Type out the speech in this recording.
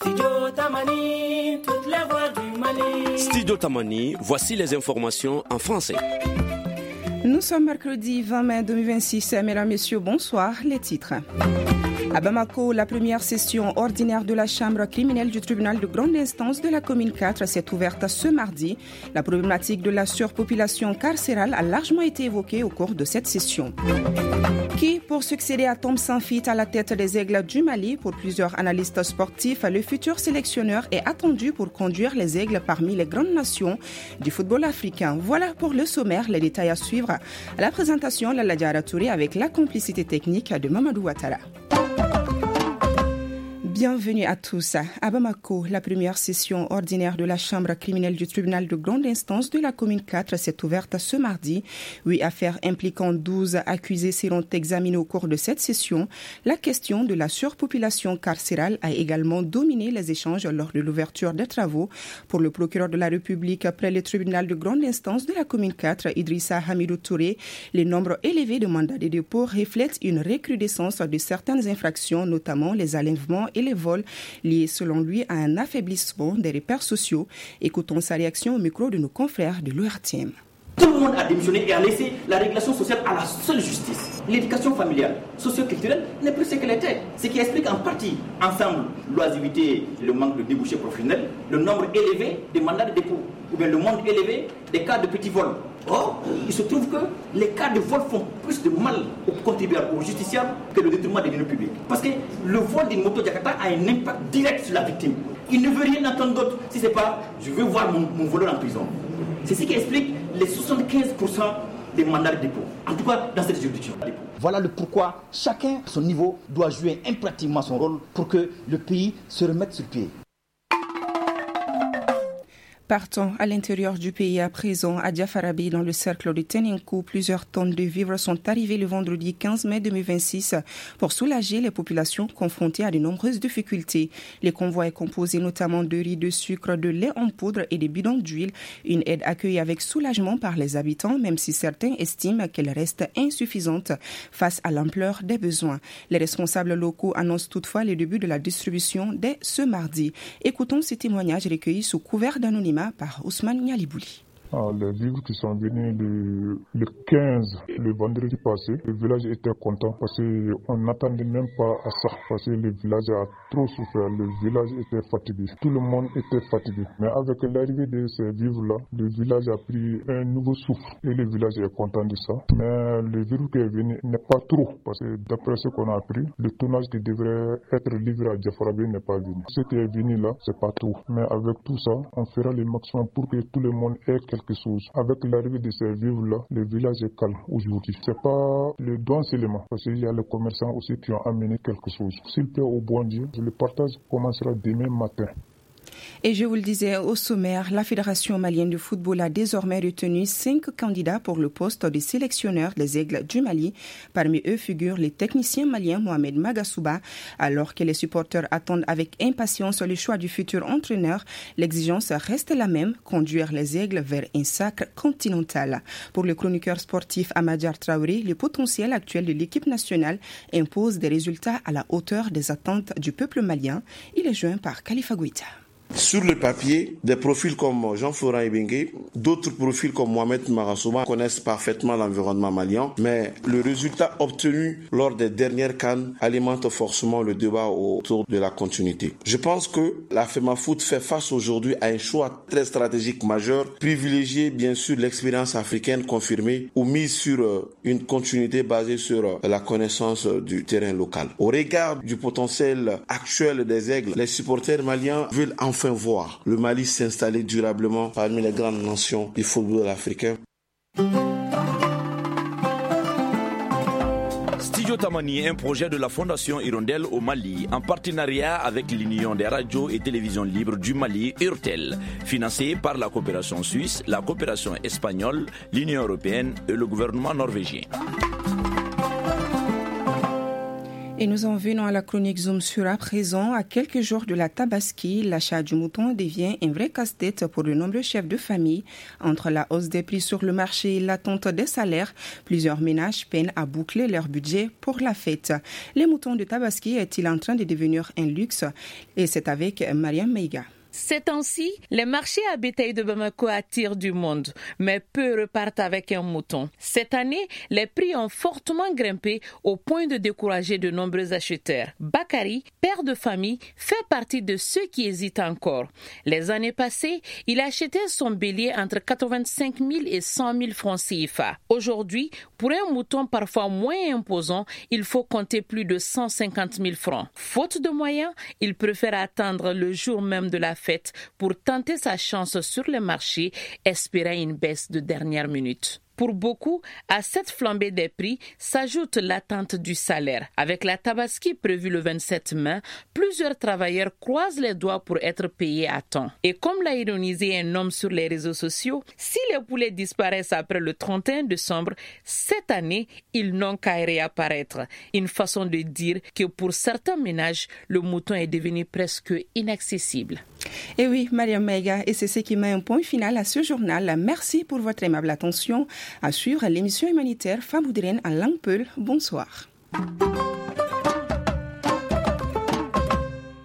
Studio Tamani, toutes les voix du Mali. Studio Tamani, voici les informations en français. Nous sommes mercredi 20 mai 2026. Mesdames, Messieurs, bonsoir. Les titres. À Bamako, la première session ordinaire de la chambre criminelle du tribunal de grande instance de la commune 4 s'est ouverte ce mardi. La problématique de la surpopulation carcérale a largement été évoquée au cours de cette session. Qui, pour succéder à Tom Sanfit à la tête des Aigles du Mali, pour plusieurs analystes sportifs, le futur sélectionneur est attendu pour conduire les Aigles parmi les grandes nations du football africain. Voilà pour le sommaire, les détails à suivre. À la présentation, Lala Diarra Touré avec la complicité technique de Mamadou Ouattara. Bienvenue à tous. À Bamako, la première session ordinaire de la chambre criminelle du tribunal de grande instance de la commune 4 s'est ouverte ce mardi. 8 affaires impliquant 12 accusés seront examinées au cours de cette session. La question de la surpopulation carcérale a également dominé les échanges lors de l'ouverture des travaux. Pour le procureur de la République après le tribunal de grande instance de la commune 4, Idrissa Hamidou Touré, les nombres élevés de mandats de dépôt reflètent une recrudescence de certaines infractions, notamment les enlèvements et les vols liés selon lui à un affaiblissement des repères sociaux. Écoutons sa réaction au micro de nos confrères de l'ORTM. Tout le monde a démissionné et a laissé la régulation sociale à la seule justice. L'éducation familiale, socio-culturelle n'est plus ce qu'elle était. Ce qui explique en partie, ensemble, l'oisiveté, le manque de débouchés professionnels, le nombre élevé des mandats de dépôt, ou bien le nombre élevé des cas de petits vols. Or, il se trouve que les cas de vol font plus de mal aux contribuables, aux justiciables, que le détournement des biens publics. Parce que le vol d'une moto Jakarta a un impact direct sur la victime. Il ne veut rien entendre d'autre si ce n'est pas « je veux voir mon voleur en prison ». C'est ce qui explique les 75% des mandats de dépôt, en tout cas dans cette juridiction. Voilà le pourquoi chacun à son niveau doit jouer impérativement son rôle pour que le pays se remette sur pied. Partons à l'intérieur du pays à présent, à Diafarabi, dans le cercle de Teninkou, plusieurs tonnes de vivres sont arrivées le vendredi 15 mai 2026 pour soulager les populations confrontées à de nombreuses difficultés. Les convois est composé notamment de riz, de sucre, de lait en poudre et de bidons d'huile. Une aide accueillie avec soulagement par les habitants, même si certains estiment qu'elle reste insuffisante face à l'ampleur des besoins. Les responsables locaux annoncent toutefois le début de la distribution dès ce mardi. Écoutons ces témoignages recueillis sous couvert d'anonymat par Ousmane Nialibouli. Les vivres qui sont venus le 15, le vendredi passé, le village était content parce qu'on n'attendait même pas à ça, parce que le village a trop souffert, le village était fatigué, tout le monde était fatigué. Mais avec l'arrivée de ces vivres-là, le village a pris un nouveau souffle et le village est content de ça. Mais le virus qui est venu n'est pas trop, parce que d'après ce qu'on a appris, le tonnage qui devrait être livré à Diafarabi n'est pas venu. Ce qui est venu là, c'est pas trop. Mais avec tout ça, on fera le maximum pour que tout le monde ait quelque chose. Avec l'arrivée de ces vivres-là, le village est calme aujourd'hui. C'est pas le don seulement, parce qu'il y a les commerçants aussi qui ont amené quelque chose. S'il plaît au bon Dieu, le partage commencera demain matin. Et je vous le disais au sommaire, la Fédération malienne de football a désormais retenu 5 candidats pour le poste de sélectionneur des Aigles du Mali. Parmi eux figure le technicien malien Mohamed Magasuba. Alors que les supporters attendent avec impatience le choix du futur entraîneur, l'exigence reste la même, conduire les Aigles vers un sacre continental. Pour le chroniqueur sportif Amadjar Traoré, le potentiel actuel de l'équipe nationale impose des résultats à la hauteur des attentes du peuple malien. Il est joint par Khalifa Goïta. Sur le papier, des profils comme Jean-Florent Ebengue, d'autres profils comme Mohamed Magasuba connaissent parfaitement l'environnement malien, mais le résultat obtenu lors des dernières CAN alimente forcément le débat autour de la continuité. Je pense que la FEMAFOOT fait face aujourd'hui à un choix très stratégique majeur, privilégier bien sûr l'expérience africaine confirmée ou mise sur une continuité basée sur la connaissance du terrain local. Au regard du potentiel actuel des Aigles, les supporters maliens veulent enfin voir le Mali s'installer durablement parmi les grandes nations du football africain. Studio Tamani, un projet de la Fondation Hirondelle au Mali, en partenariat avec l'Union des radios et télévisions libres du Mali, URTEL, financé par la coopération suisse, la coopération espagnole, l'Union européenne et le gouvernement norvégien. Et nous en venons à la chronique Zoom sur à présent. À quelques jours de la Tabaski, l'achat du mouton devient un vrai casse-tête pour de nombreux chefs de famille. Entre la hausse des prix sur le marché et l'attente des salaires, plusieurs ménages peinent à boucler leur budget pour la fête. Les moutons de Tabaski est-il en train de devenir un luxe? Et c'est avec Mariam Meiga. Ces temps-ci, les marchés à bétail de Bamako attirent du monde, mais peu repartent avec un mouton. Cette année, les prix ont fortement grimpé au point de décourager de nombreux acheteurs. Bakari, père de famille, fait partie de ceux qui hésitent encore. Les années passées, il achetait son bélier entre 85 000 et 100 000 francs CFA. Aujourd'hui, pour un mouton parfois moins imposant, il faut compter plus de 150 000 francs. Faute de moyens, il préfère attendre le jour même de la fête pour tenter sa chance sur le marché, espérant une baisse de dernière minute. Pour beaucoup, à cette flambée des prix s'ajoute l'attente du salaire. Avec la Tabaski prévue le 27 mai, plusieurs travailleurs croisent les doigts pour être payés à temps. Et comme l'a ironisé un homme sur les réseaux sociaux, si les poulets disparaissent après le 31 décembre, cette année, ils n'ont qu'à réapparaître. Une façon de dire que pour certains ménages, le mouton est devenu presque inaccessible. Et oui, Mariam Meiga, et c'est ce qui met un point final à ce journal. Merci pour votre aimable attention. À suivre l'émission humanitaire Femmes Boudrine à Langue Peul. Bonsoir.